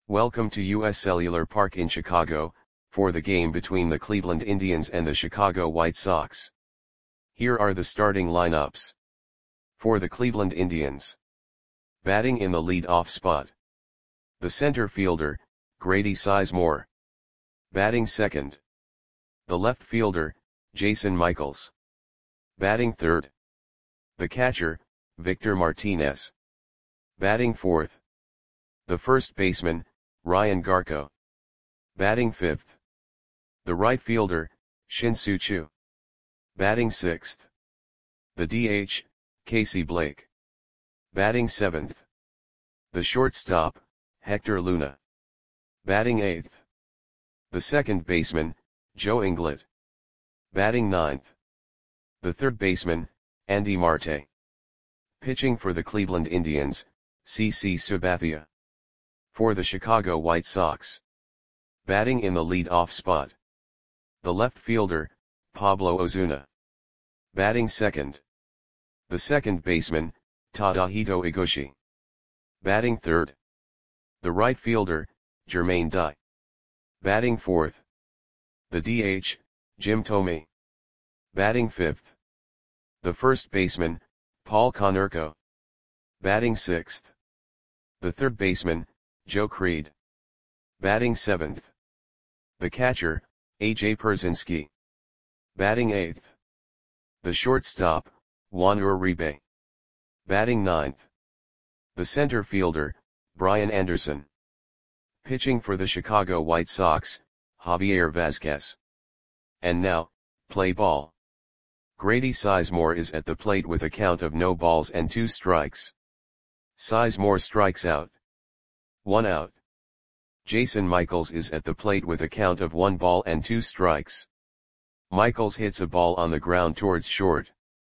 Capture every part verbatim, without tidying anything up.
Welcome to U S Cellular Park in Chicago, for the game between the Cleveland Indians and the Chicago White Sox. Here are the starting lineups. For the Cleveland Indians. Batting in the lead-off spot. The center fielder, Grady Sizemore. Batting second. The left fielder, Jason Michaels. Batting third. The catcher, Victor Martinez. Batting fourth. The first baseman, Ryan Garko. Batting fifth. The right fielder, Shin-Soo Choo. Batting sixth. The D H, Casey Blake. Batting seventh. The shortstop, Hector Luna. Batting eighth. The second baseman, Joe Inglett. Batting ninth. The third baseman, Andy Marte. Pitching for the Cleveland Indians, C C Sabathia. For the Chicago White Sox. Batting in the lead-off spot. The left fielder, Pablo Ozuna. Batting second. The second baseman, Tadahito Iguchi. Batting third. The right fielder, Jermaine Dye. Batting fourth. The D H, Jim Thome. Batting fifth. The first baseman, Paul Konerko. Batting sixth. The third baseman, Joe Creed. Batting seventh. The catcher, A J Pierzynski. Batting eighth. The shortstop, Juan Uribe. Batting ninth. The center fielder, Brian Anderson. Pitching for the Chicago White Sox, Javier Vazquez. And now, play ball. Grady Sizemore is at the plate with a count of no balls and two strikes. Sizemore strikes out. One out. Jason Michaels is at the plate with a count of one ball and two strikes. Michaels hits a ball on the ground towards short.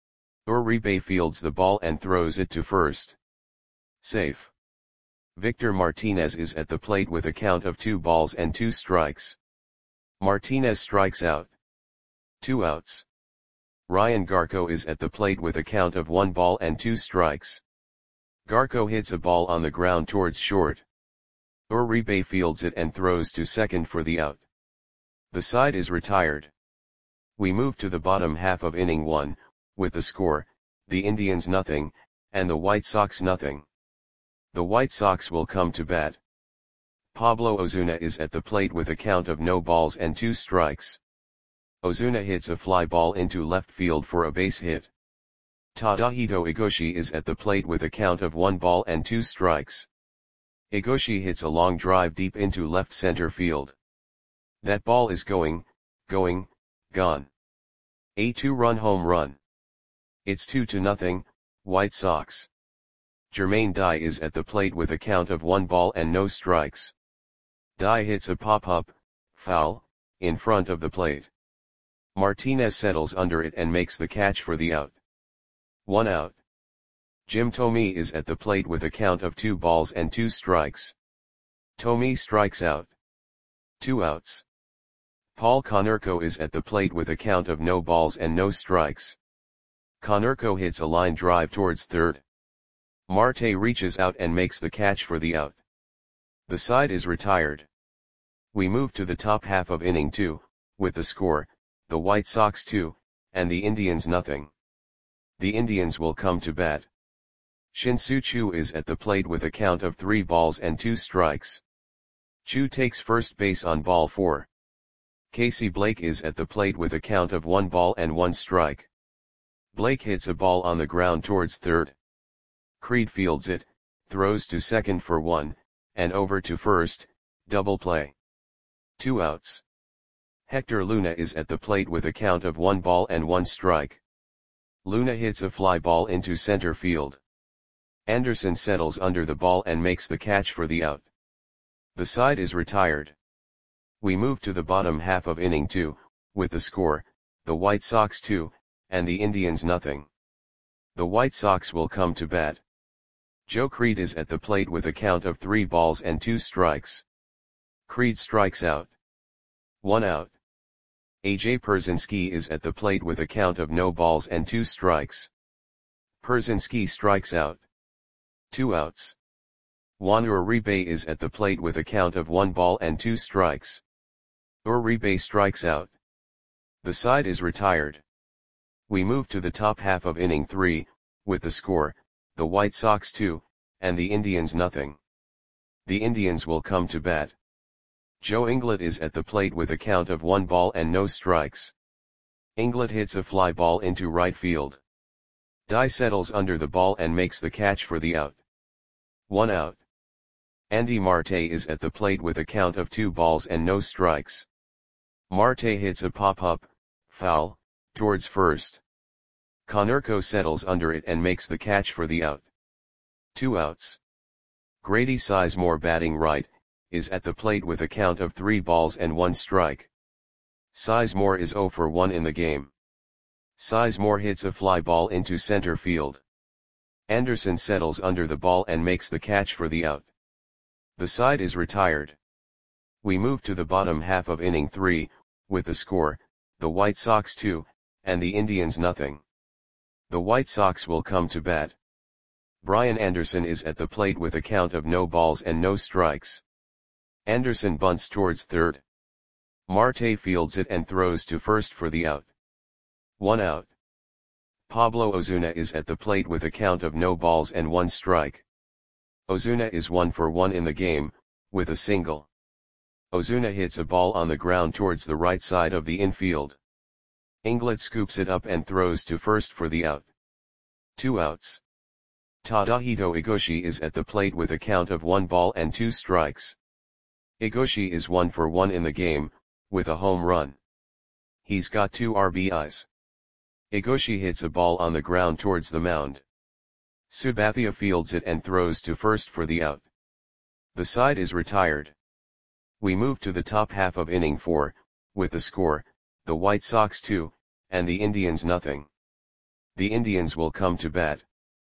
Uribe fields the ball and throws it to first. Safe. Victor Martinez is at the plate with a count of two balls and two strikes. Martinez strikes out. Two outs. Ryan Garko is at the plate with a count of one ball and two strikes. Garko hits a ball on the ground towards short. Uribe fields it and throws to second for the out. The side is retired. We move to the bottom half of inning one, with the score, the Indians nothing, and the White Sox nothing. The White Sox will come to bat. Pablo Ozuna is at the plate with a count of no balls and two strikes. Ozuna hits a fly ball into left field for a base hit. Tadahito Iguchi is at the plate with a count of one ball and two strikes. Iguchi hits a long drive deep into left center field. That ball is going, going, gone. A two-run home run. It's two to nothing, White Sox. Jermaine Dye is at the plate with a count of one ball and no strikes. Dye hits a pop-up, foul, in front of the plate. Martinez settles under it and makes the catch for the out. One out. Jim Thome is at the plate with a count of two balls and two strikes. Thome strikes out. Two outs. Paul Konerko is at the plate with a count of no balls and no strikes. Konerko hits a line drive towards third. Marte reaches out and makes the catch for the out. The side is retired. We move to the top half of inning two, with the score, the White Sox two, and the Indians nothing. The Indians will come to bat. Shin-Soo Choo is at the plate with a count of three balls and two strikes. Choo takes first base on ball four. Casey Blake is at the plate with a count of one ball and one strike. Blake hits a ball on the ground towards third. Creed fields it, throws to second for one, and over to first, double play. Two outs. Hector Luna is at the plate with a count of one ball and one strike. Luna hits a fly ball into center field. Anderson settles under the ball and makes the catch for the out. The side is retired. We move to the bottom half of inning two, with the score, the White Sox two, and the Indians nothing. The White Sox will come to bat. Joe Creed is at the plate with a count of three balls and two strikes. Creed strikes out. One out. A J Pierzynski is at the plate with a count of no balls and two strikes. Pierzynski strikes out. Two outs. Juan Uribe is at the plate with a count of one ball and two strikes. Uribe strikes out. The side is retired. We move to the top half of inning three, with the score, the White Sox two, and the Indians nothing. The Indians will come to bat. Joe Inglet is at the plate with a count of one ball and no strikes. Inglet hits a fly ball into right field. Dye settles under the ball and makes the catch for the out. One out. Andy Marte is at the plate with a count of two balls and no strikes. Marte hits a pop-up, foul, towards first. Konerko settles under it and makes the catch for the out. Two outs. Grady Sizemore, batting right, is at the plate with a count of three balls and one strike. Sizemore is zero for one in the game. Sizemore hits a fly ball into center field. Anderson settles under the ball and makes the catch for the out. The side is retired. We move to the bottom half of inning three, with the score, the White Sox two, and the Indians nothing. The White Sox will come to bat. Brian Anderson is at the plate with a count of no balls and no strikes. Anderson bunts towards third. Marte fields it and throws to first for the out. One out. Pablo Ozuna is at the plate with a count of no balls and one strike. Ozuna is one for one in the game, with a single. Ozuna hits a ball on the ground towards the right side of the infield. Inglet scoops it up and throws to first for the out. Two outs. Tadahito Igoshi is at the plate with a count of one ball and two strikes. Igoshi is one for one in the game, with a home run. He's got two R B Is. Igoshi hits a ball on the ground towards the mound. Sabathia fields it and throws to first for the out. The side is retired. We move to the top half of inning four, with the score, the White Sox two, and the Indians nothing. The Indians will come to bat.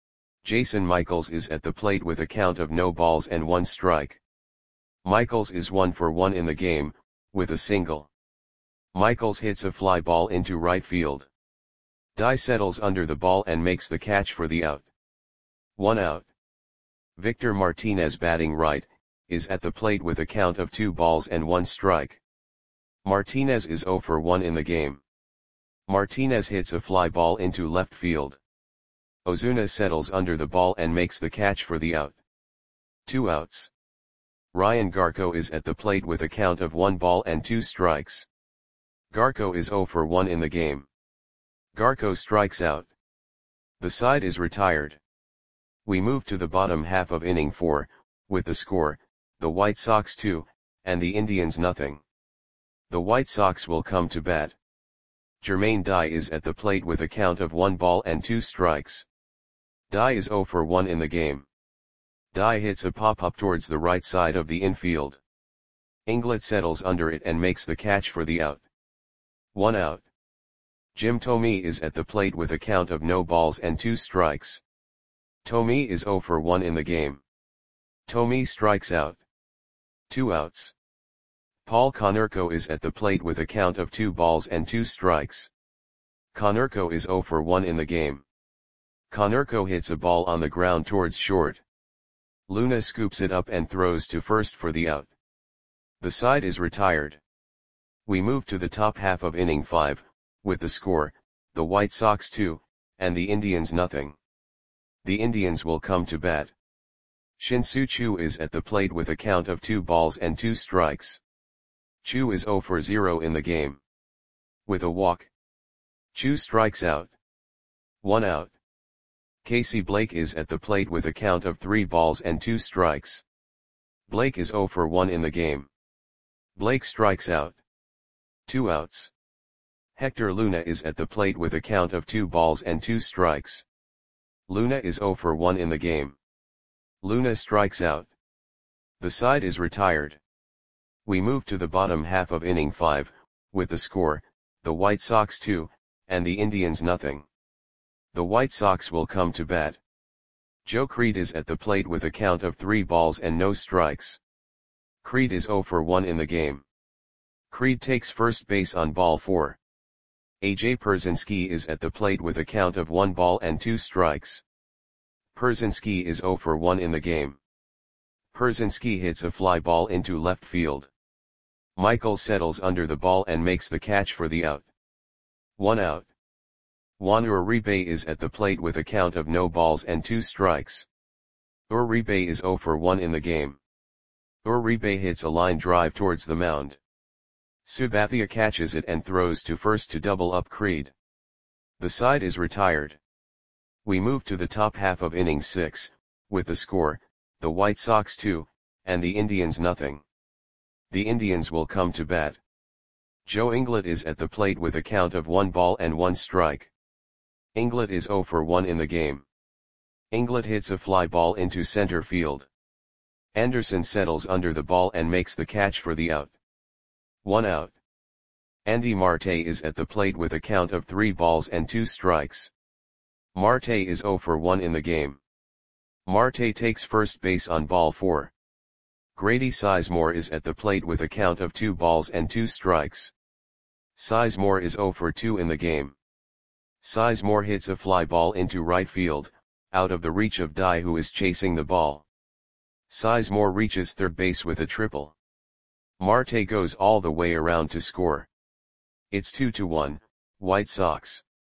Jason Michaels is at the plate with a count of no balls and one strike. Michaels is one for one in the game, with a single. Michaels hits a fly ball into right field. Dye settles under the ball and makes the catch for the out. One out. Victor Martinez, batting right, is at the plate with a count of two balls and one strike. Martinez is zero for one in the game. Martinez hits a fly ball into left field. Ozuna settles under the ball and makes the catch for the out. Two outs. Ryan Garco is at the plate with a count of one ball and two strikes. Garco is zero for one in the game. Garco strikes out. The side is retired. We move to the bottom half of inning four, with the score, the White Sox two, and the Indians nothing. The White Sox will come to bat. Jermaine Dye is at the plate with a count of one ball and two strikes. Dye is zero for one in the game. Dye hits a pop-up towards the right side of the infield. Inglet settles under it and makes the catch for the out. One out. Jim Thome is at the plate with a count of no balls and two strikes. Thome is zero for one in the game. Thome strikes out. Two outs. Paul Konerko is at the plate with a count of two balls and two strikes. Konerko is zero for one in the game. Konerko hits a ball on the ground towards short. Luna scoops it up and throws to first for the out. The side is retired. We move to the top half of inning five, with the score, the White Sox two, and the Indians nothing. The Indians will come to bat. Shin-Soo Choo is at the plate with a count of two balls and two strikes. Choo is zero for zero in the game. With a walk. Choo strikes out. One out. Casey Blake is at the plate with a count of three balls and two strikes. Blake is zero for one in the game. Blake strikes out. Two outs. Hector Luna is at the plate with a count of two balls and two strikes. Luna is zero for one in the game. Luna strikes out. The side is retired. We move to the bottom half of inning five, with the score, the White Sox two, and the Indians nothing. The White Sox will come to bat. Joe Creed is at the plate with a count of three balls and no strikes. Creed is zero for one in the game. Creed takes first base on ball four. A J Pierzynski is at the plate with a count of one ball and two strikes. Pierzynski is zero for one in the game. Persinski hits a fly ball into left field. Michael settles under the ball and makes the catch for the out. One out. Juan Uribe is at the plate with a count of no balls and two strikes. Uribe is zero for one in the game. Uribe hits a line drive towards the mound. Sabathia catches it and throws to first to double up Creed. The side is retired. We move to the top half of inning six, with the score, the White Sox two, and the Indians nothing. The Indians will come to bat. Joe Inglet is at the plate with a count of one ball and one strike. Inglet is zero for one in the game. Inglet hits a fly ball into center field. Anderson settles under the ball and makes the catch for the out. One out. Andy Marte is at the plate with a count of three balls and two strikes. Marte is zero for one in the game. Marte takes first base on ball four. Grady Sizemore is at the plate with a count of two balls and two strikes. Sizemore is zero for two in the game. Sizemore hits a fly ball into right field, out of the reach of Dye, who is chasing the ball. Sizemore reaches third base with a triple. Marte goes all the way around to score. It's two to one, White Sox.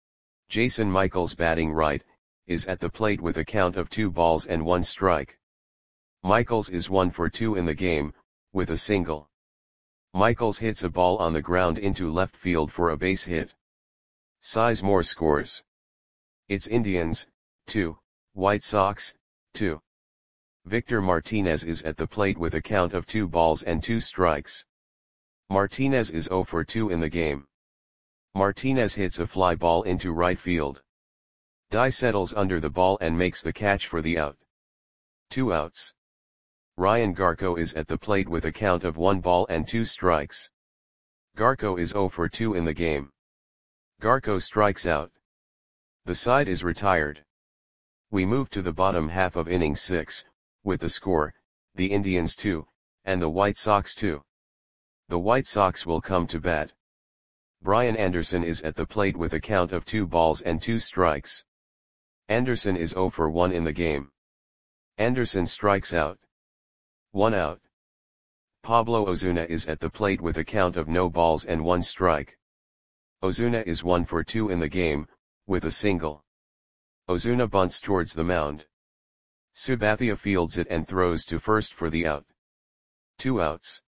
Jason Michaels, batting right, is at the plate with a count of two balls and one strike. Michaels is one for two in the game, with a single. Michaels hits a ball on the ground into left field for a base hit. Sizemore scores. It's Indians, two, White Sox, two. Victor Martinez is at the plate with a count of two balls and two strikes. Martinez is zero for two in the game. Martinez hits a fly ball into right field. Dye settles under the ball and makes the catch for the out. Two outs. Ryan Garco is at the plate with a count of one ball and two strikes. Garco is zero for two in the game. Garco strikes out. The side is retired. We move to the bottom half of inning six, with the score, the Indians two, and the White Sox two. The White Sox will come to bat. Brian Anderson is at the plate with a count of two balls and two strikes. Anderson is zero for one in the game. Anderson strikes out. One out. Pablo Ozuna is at the plate with a count of no balls and one strike. Ozuna is one for two in the game, with a single. Ozuna bunts towards the mound. Sabathia fields it and throws to first for the out. Two outs.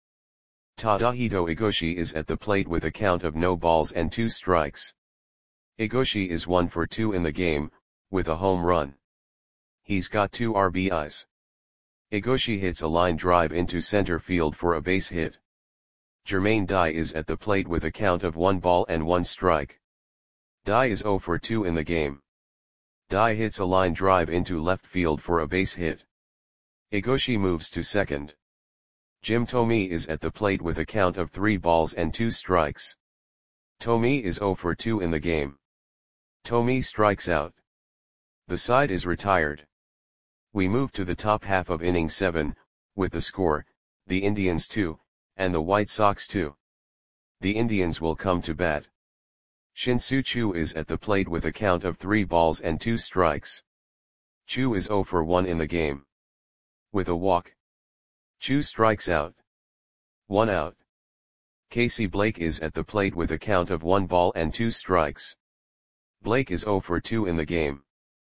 Tadahito Igoshi is at the plate with a count of no balls and two strikes. Igoshi is one for two in the game, with a home run. He's got two R B Is. Igoshi hits a line drive into center field for a base hit. Jermaine Dye is at the plate with a count of one ball and one strike. Dye is zero for two in the game. Dye hits a line drive into left field for a base hit. Igoshi moves to second. Jim Thome is at the plate with a count of three balls and two strikes. Thome is zero for two in the game. Thome strikes out. The side is retired. We move to the top half of inning seven, with the score, the Indians two, and the White Sox two. The Indians will come to bat. Shin-Soo Choo is at the plate with a count of three balls and two strikes. Choo is zero for one in the game. With a walk. Choo strikes out. One out. Casey Blake is at the plate with a count of one ball and two strikes. Blake is zero for two in the game.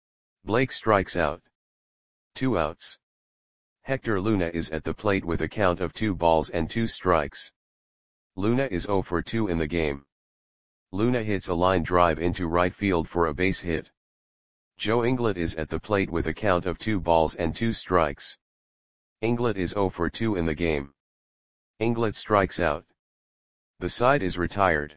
Blake strikes out. Two outs. Hector Luna is at the plate with a count of two balls and two strikes. Luna is zero for two in the game. Luna hits a line drive into right field for a base hit. Joe Inglet is at the plate with a count of two balls and two strikes. Inglet is zero for two in the game. Inglet strikes out. The side is retired.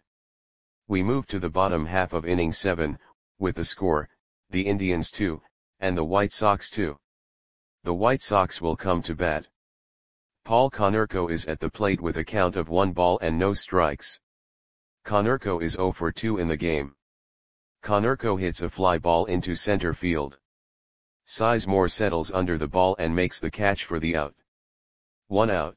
We move to the bottom half of inning seven, with the score, the Indians two, and the White Sox two. The White Sox will come to bat. Paul Konerko is at the plate with a count of one ball and no strikes. Konerko is zero for two in the game. Konerko hits a fly ball into center field. Sizemore settles under the ball and makes the catch for the out. One out.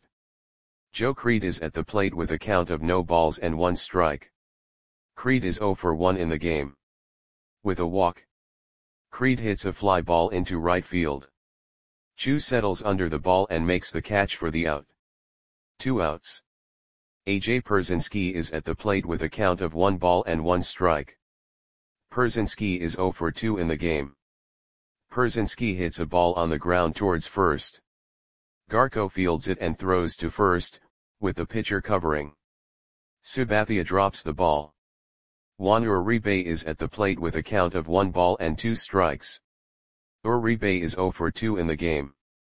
Joe Creed is at the plate with a count of no balls and one strike. Creed is zero for one in the game. With a walk. Creed hits a fly ball into right field. Chu settles under the ball and makes the catch for the out. Two outs. A J Pierzynski is at the plate with a count of one ball and one strike. Pierzynski is zero for two in the game. Pierzynski hits a ball on the ground towards first. Garko fields it and throws to first, with the pitcher covering. Sabathia drops the ball. Juan Uribe is at the plate with a count of one ball and two strikes. Uribe is zero for two in the game.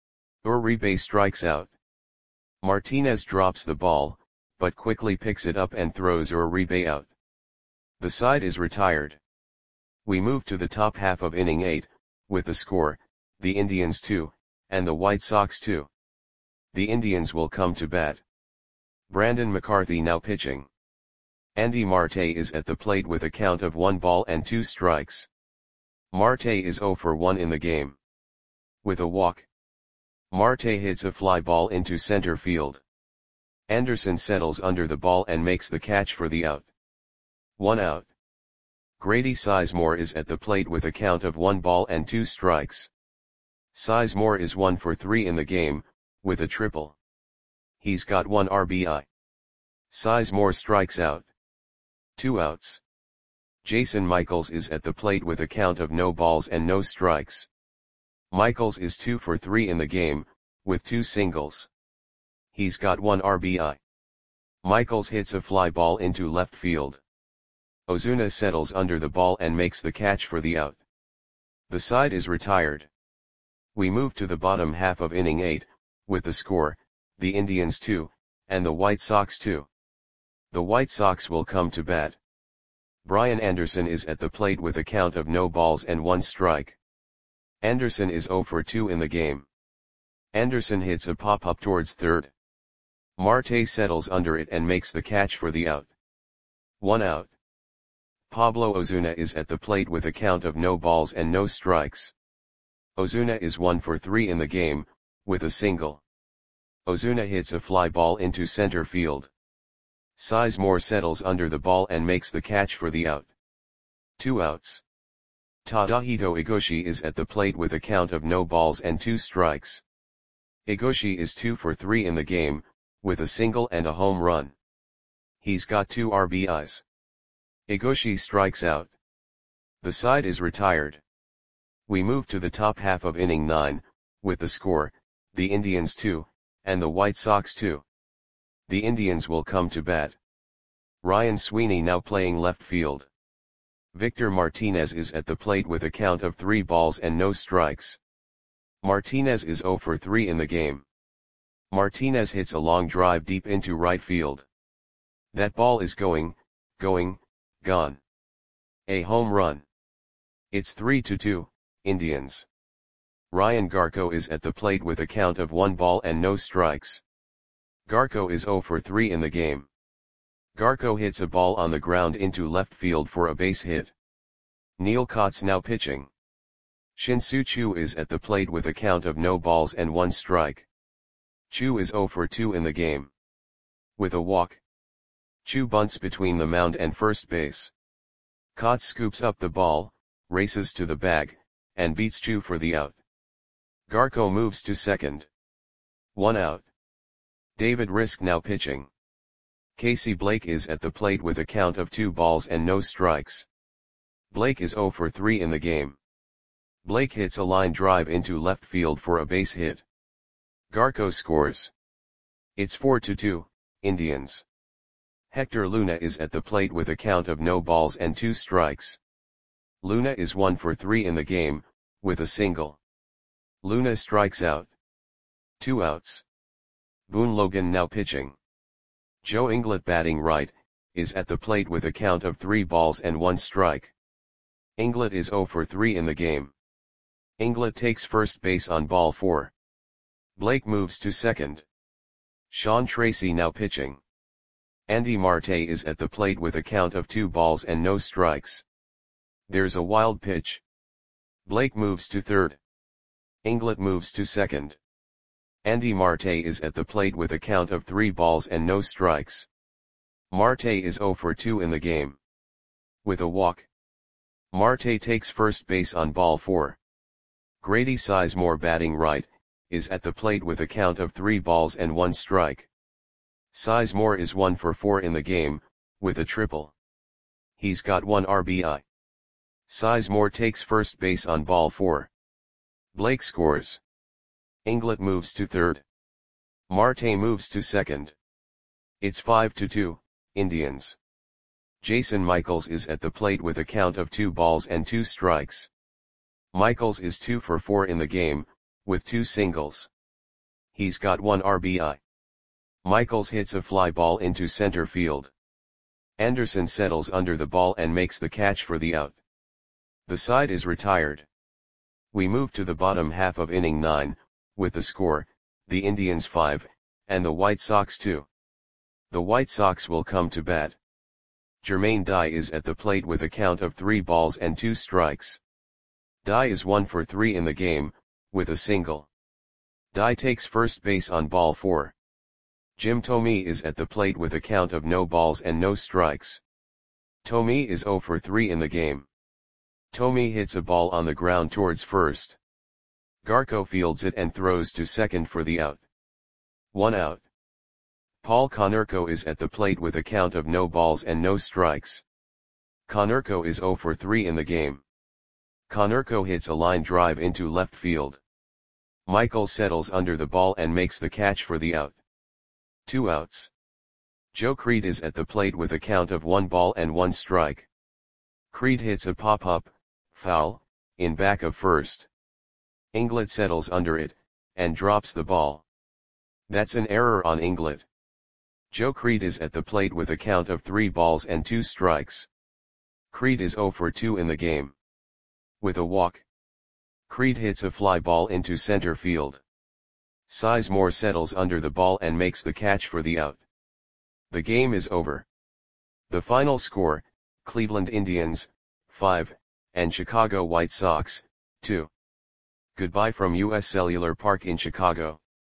Uribe strikes out. Martinez drops the ball, but quickly picks it up and throws Uribe out. The side is retired. We move to the top half of inning eight, with the score, the Indians two, and the White Sox two. The Indians will come to bat. Brandon McCarthy now pitching. Andy Marte is at the plate with a count of one ball and two strikes. Marte is zero for one in the game. With a walk. Marte hits a fly ball into center field. Anderson settles under the ball and makes the catch for the out. One out. Grady Sizemore is at the plate with a count of one ball and two strikes. Sizemore is one for three in the game, with a triple. He's got one R B I. Sizemore strikes out. Two outs. Jason Michaels is at the plate with a count of no balls and no strikes. Michaels is two for three in the game, with two singles. He's got one R B I. Michaels hits a fly ball into left field. Ozuna settles under the ball and makes the catch for the out. The side is retired. We move to the bottom half of inning eight, with the score, the Indians two, and the White Sox two. The White Sox will come to bat. Brian Anderson is at the plate with a count of no balls and one strike. Anderson is zero for two in the game. Anderson hits a pop-up towards third. Marte settles under it and makes the catch for the out. One out. Pablo Ozuna is at the plate with a count of no balls and no strikes. Ozuna is one for three in the game, with a single. Ozuna hits a fly ball into center field. Sizemore settles under the ball and makes the catch for the out. Two outs. Tadahito Igoshi is at the plate with a count of no balls and two strikes. Igoshi is two for three in the game, with a single and a home run. He's got two R B Is. Igoshi strikes out. The side is retired. We move to the top half of inning nine, with the score, the Indians two, and the White Sox two. The Indians will come to bat. Ryan Sweeney now playing left field. Victor Martinez is at the plate with a count of three balls and no strikes. Martinez is zero for three in the game. Martinez hits a long drive deep into right field. That ball is going, going, gone. A home run. It's three to two, Indians. Ryan Garko is at the plate with a count of one ball and no strikes. Garko is zero for three in the game. Garko hits a ball on the ground into left field for a base hit. Neil Kotz now pitching. Shin-Soo Choo is at the plate with a count of no balls and one strike. Choo is zero for two in the game. With a walk. Choo bunts between the mound and first base. Kotz scoops up the ball, races to the bag, and beats Choo for the out. Garko moves to second. One out. David Risk now pitching. Casey Blake is at the plate with a count of two balls and no strikes. Blake is zero for three in the game. Blake hits a line drive into left field for a base hit. Garko scores. It's four to two, Indians. Hector Luna is at the plate with a count of no balls and two strikes. Luna is one for three in the game, with a single. Luna strikes out. Two outs. Boone Logan now pitching. Joe Inglet batting right, is at the plate with a count of three balls and one strike. Inglet is zero for three in the game. Inglet takes first base on ball four. Blake moves to second. Sean Tracy now pitching. Andy Marte is at the plate with a count of two balls and no strikes. There's a wild pitch. Blake moves to third. Inglet moves to second. Andy Marte is at the plate with a count of three balls and no strikes. Marte is zero for two in the game. With a walk. Marte takes first base on ball four. Grady Sizemore batting right, is at the plate with a count of three balls and one strike. Sizemore is one for four in the game, with a triple. He's got one R B I. Sizemore takes first base on ball four. Blake scores. Inglett moves to third. Marte moves to second. It's five to two, Indians. Jason Michaels is at the plate with a count of two balls and two strikes. Michaels is two for four in the game, with two singles. He's got one R B I. Michaels hits a fly ball into center field. Anderson settles under the ball and makes the catch for the out. The side is retired. We move to the bottom half of inning nine, with the score, the Indians five, and the White Sox two. The White Sox will come to bat. Jermaine Dye is at the plate with a count of three balls and two strikes. Dye is one for three in the game, with a single. Dye takes first base on ball four. Jim Thome is at the plate with a count of no balls and no strikes. Thome is zero for three in the game. Thome hits a ball on the ground towards first. Garco fields it and throws to second for the out. One out. Paul Konerko is at the plate with a count of no balls and no strikes. Konerko is zero for three in the game. Konerko hits a line drive into left field. Michaels settles under the ball and makes the catch for the out. Two outs. Joe Creed is at the plate with a count of one ball and one strike. Creed hits a pop-up, foul, in back of first. Inglett settles under it, and drops the ball. That's an error on Inglett. Joe Creed is at the plate with a count of three balls and two strikes. Creed is zero for two in the game. With a walk. Creed hits a fly ball into center field. Sizemore settles under the ball and makes the catch for the out. The game is over. The final score, Cleveland Indians, five, and Chicago White Sox, two. Goodbye from U S Cellular Park in Chicago.